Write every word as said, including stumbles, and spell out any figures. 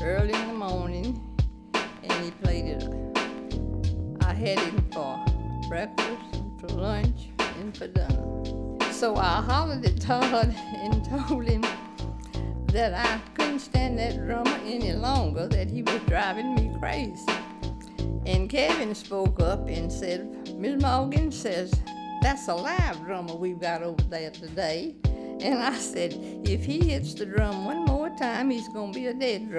early in the morning, and he played it. I had him for breakfast, and for lunch, and for dinner. So I hollered at Todd and told him that I couldn't stand that drummer any longer, that he was driving me crazy. And Kevin spoke up and said, Miss Morgan says, that's a live drummer we've got over there today. And I said, if he hits the drum one more time, he's gonna be a dead drummer.